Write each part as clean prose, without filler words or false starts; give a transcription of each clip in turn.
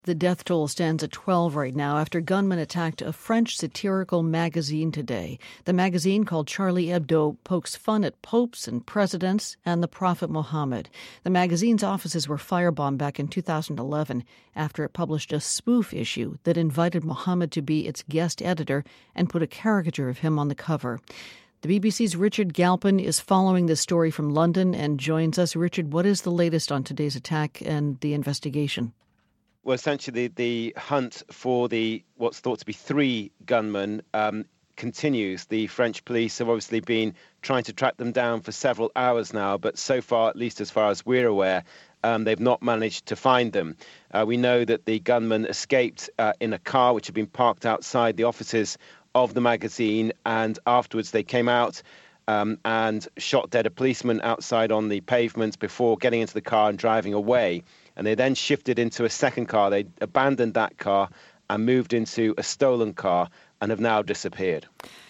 The death toll stands at 12 right now after gunmen attacked a French satirical magazine today. The magazine, called Charlie Hebdo, pokes fun at popes and presidents and the Prophet Muhammad. The magazine's offices were firebombed back in 2011 after it published a spoof issue that invited Muhammad to be its guest editor and put a caricature of him on the cover. The BBC's Richard Galpin is following this story from London and joins us. Richard, what is the latest on today's attack and the investigation? Well, essentially, the hunt for what's thought to be three gunmen continues. The French police have obviously been trying to track them down for several hours now, but so far, at least as far as we're aware, they've not managed to find them. We know that the gunmen escaped in a car which had been parked outside the offices of the magazine, and afterwards they came out and shot dead a policeman outside on the pavement before getting into the car and driving away. And they then shifted into a second car. They abandoned that car and moved into a stolen car and have now disappeared.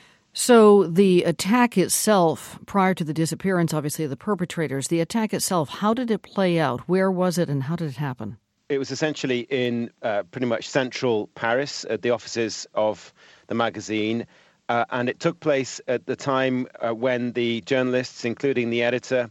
So the attack itself, prior to the disappearance, obviously, of the perpetrators, the attack itself, how did it play out? Where was it and how did it happen? It was essentially in pretty much central Paris at the offices of the magazine. And it took place at the time when the journalists, including the editor,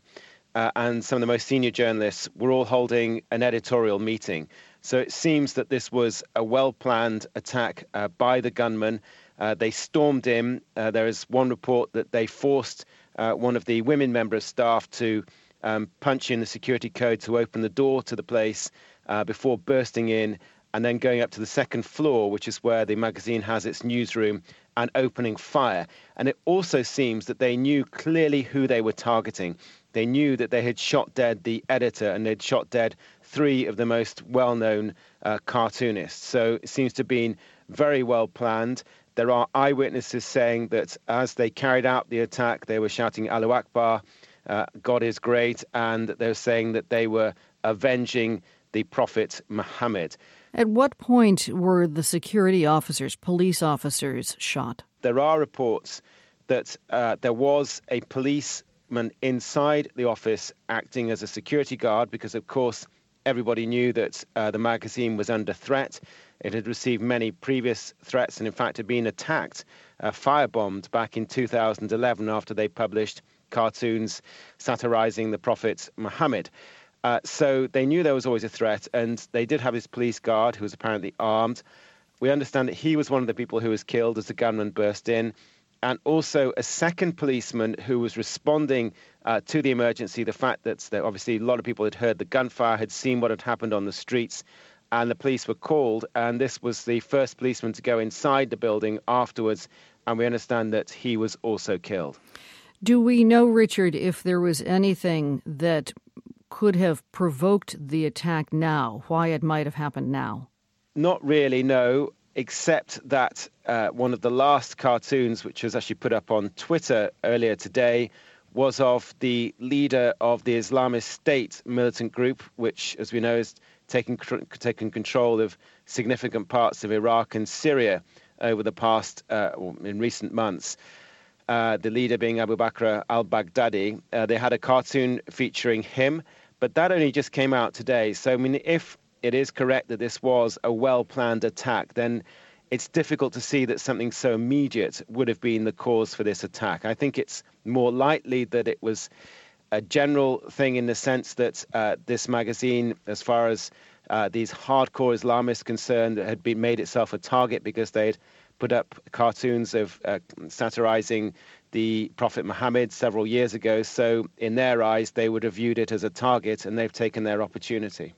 and some of the most senior journalists were all holding an editorial meeting. So it seems that this was a well-planned attack by the gunmen. They stormed in. There is one report that they forced one of the women member of staff to punch in the security code to open the door to the place before bursting in and then going up to the second floor, which is where the magazine has its newsroom, and opening fire. And it also seems that they knew clearly who they were targeting. They knew that they had shot dead the editor and they'd shot dead three of the most well-known cartoonists. So it seems to have been very well planned. There are eyewitnesses saying that as they carried out the attack, they were shouting Allahu Akbar, God is great, and they were saying that they were avenging the Prophet Muhammad. At what point were the security officers, police officers, shot? There are reports that there was a policeman inside the office acting as a security guard because, of course, everybody knew that the magazine was under threat. It had received many previous threats and, in fact, had been attacked, firebombed back in 2011 after they published cartoons satirizing the Prophet Muhammad. So they knew there was always a threat, and they did have this police guard who was apparently armed. We understand that he was one of the people who was killed as the gunman burst in, and also a second policeman who was responding to the emergency, the fact that obviously a lot of people had heard the gunfire, had seen what had happened on the streets, and the police were called, and this was the first policeman to go inside the building afterwards, and we understand that he was also killed. Do we know, Richard, if there was anything that could have provoked the attack now, why it might have happened now? Not really, no, except that one of the last cartoons, which was actually put up on Twitter earlier today, was of the leader of the Islamist State militant group, which, as we know, is taking control of significant parts of Iraq and Syria over the past, in recent months. The leader being Abu Bakr al-Baghdadi. They had a cartoon featuring him, but that only just came out today. So, I mean, if it is correct that this was a well-planned attack, then it's difficult to see that something so immediate would have been the cause for this attack. I think it's more likely that it was a general thing in the sense that this magazine, as far as these hardcore Islamists concerned, had been made itself a target because they'd put up cartoons of satirizing the Prophet Muhammad several years ago. So in their eyes, they would have viewed it as a target, and they've taken their opportunity.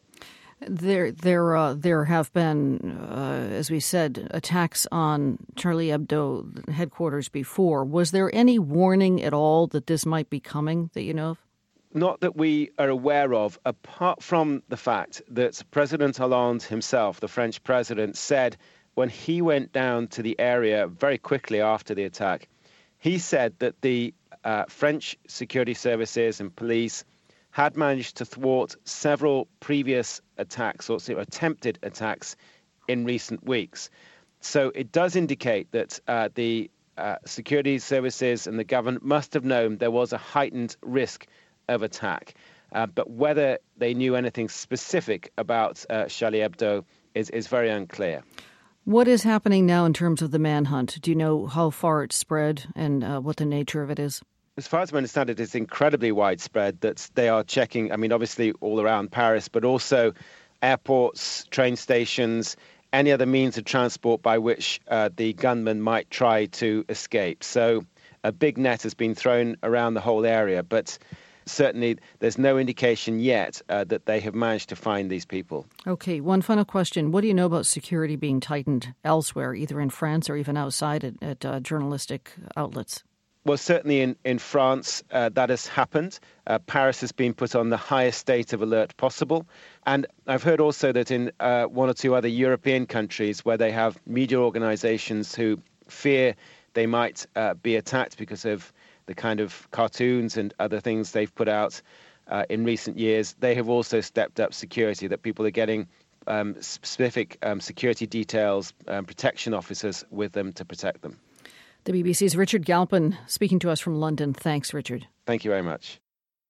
There have been, as we said, attacks on Charlie Hebdo headquarters before. Was there any warning at all that this might be coming that you know of? Not that we are aware of, apart from the fact that President Hollande himself, the French president, said when he went down to the area very quickly after the attack, he said that the French security services and police had managed to thwart several previous attacks, or attempted attacks, in recent weeks. So it does indicate that the security services and the government must have known there was a heightened risk of attack. But whether they knew anything specific about Charlie Hebdo is very unclear. What is happening now in terms of the manhunt? Do you know how far it's spread and what the nature of it is? As far as I understand it, it's incredibly widespread that they are checking, obviously all around Paris, but also airports, train stations, any other means of transport by which the gunman might try to escape. So a big net has been thrown around the whole area, but certainly there's no indication yet that they have managed to find these people. Okay, one final question. What do you know about security being tightened elsewhere, either in France or even outside at journalistic outlets? Well, certainly in France, that has happened. Paris has been put on the highest state of alert possible. And I've heard also that in one or two other European countries where they have media organizations who fear they might be attacked because of the kind of cartoons and other things they've put out in recent years, they have also stepped up security, that people are getting specific security details, protection officers with them to protect them. The BBC's Richard Galpin speaking to us from London. Thanks, Richard. Thank you very much.